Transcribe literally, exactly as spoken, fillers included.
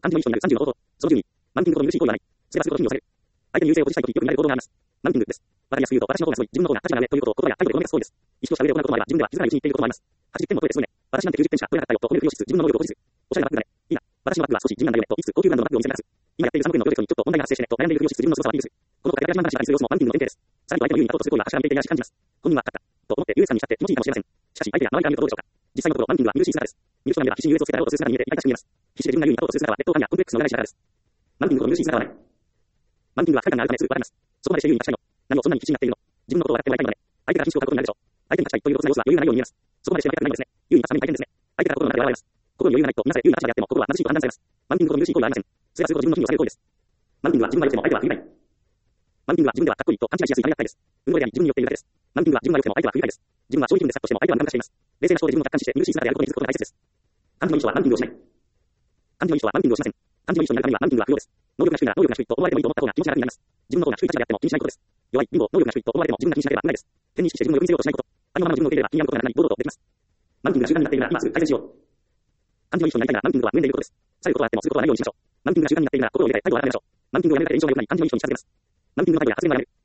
漢字の一緒にあるさんじゅうの方法。その順に、マウンティングほどに許しい行為はない。すればするほど頻用される。相手に優勢を保持したいとき、よく見られる行動があります。マウンティングです。わかりやすく言うと、私の方がすごい、自分の方が立場が上ということを言葉や態度でごまかす行為です。意識をした上で行うこともあれば、自分では気づかないうちに言っていることもあります。はちじゅってんも超えてすごいね。私なんてきゅうじってんしか取れなかったよと褒めるふりをしつつ、自分の能力を保持する。おしゃれなバッグだね。いいな。私のバッグは少し地味なんだよねと言いつつ、高級ブランドのバッグを見せます。今やっているさんおくえんのプロジェクトにちょっと問題が発生してねと悩んでいるふりをしつつ、自分の凄さをアピールする。このことが手紙話がする様子もマウンティングの典型です。さらに相手の言うに勝とうとする行為は私から見ていていやし感じます。本人は勝ったと思って優越感に浸って気持ちいいかもしれません。しかし相手や周りから見るとどうでしょうか。実際のところマウンティングは見るしい姿です。見る人が見れば必死に優越をつけたろうとする姿に見えて痛々しく見えます。必死で自分が言うに勝とうとする姿は劣等感やコンプレックスの裏返しだからです。マウンティングほど見るしい姿はない。マウンティングは不快感があるためすぐ笑います。そこまでして言うに勝ちたいの。何をそんなに必死になっているの。自分のことを笑ってもらいたいのね。相手から必死を買うことになるでしょう。相手に勝ちたいということの様子は余裕がないように見えます。そこまでして負けたくないのですね。言うに勝つために大変ですね。相手から心の中で笑います。心に余裕がないと皆さん言うに勝ちであっても心は貧しいと判断されます。マウンティングほど見るしい行為はありません。それはするほど自分の気にを下げる行為です。マウンティングは自分が良くても相手は不愉快。マウンティングは自分ではかっこいいと勘違いしやすいためやったいです。運動であり自分によっているだけです。マウンティングは自分が良くても相手は不愉快です。自分は消費分でさっとしても相手は何かしています。冷静な思考で自分を客観視して見るしい姿であることに気づくことが大切です。漢字の意図はマウンティングをしない。漢字の意図はマウンティングをしません。漢字の意図になるためにはマウンティングは不要です。能力が低いなら能力が低いと思われてもいいと思った方が気持ちが楽になります。自分の方が低い立場であっても気にしないことです。弱い、貧乏、能力が低いと思われても自分が気にしなければならないです。天に意識して自分をよく見せようとしないこと。ありのままの自分を受け入れれば気に病むことがなくなり堂々とできます。マウンティングが習慣になっているなら今すぐ改善しよう。漢字の意図になりたいならマウンティングは無縁でいることです。されることはあってもすることはないようにしましょう。マウンティングが習慣になっているなら心を入れて態度を改めましょう。マウンティングをやめるから炎上が良くなり感情の意図に近づけます。マウンティングの態度や発言がやめる。